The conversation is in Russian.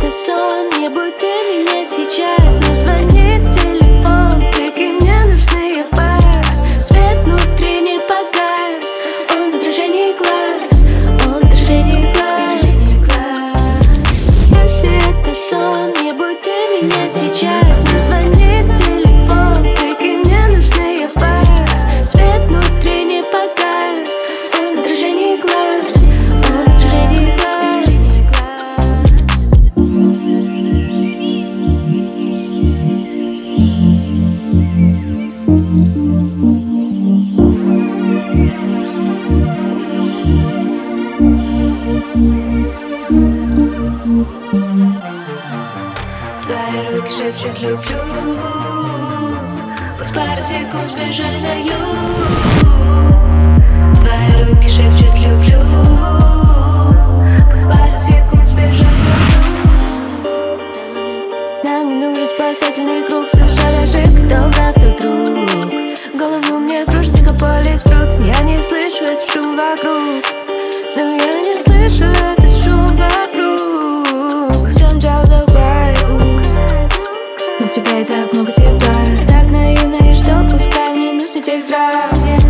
это сон, не будь меня сейчас. Не звонит телефон, клики мне нужны, я пас. Свет внутри не погас, он в отражении глаз, он в отражении глаз. Если это сон, не будь меня сейчас. Не звонит телефон, клики мне нужны, я пас. Свет внутри не погас, он в отражении глаз, он в отражении глаз. Твои руки шепчут люблю, хоть пару секунд сбежать на юг. Твои руки шепчут люблю, хоть пару секунд сбежать на юг. Нам не нужен спасательный круг, совершали ошибки, долго кто друг. Голову мне кружит, мегаполис пруд. Я не слышу этот шум вокруг, но я не слышу этот шум вокруг. Сначала добра, но в тебе так много тепла. Так наивно, и что пускай мне нужно тех драм.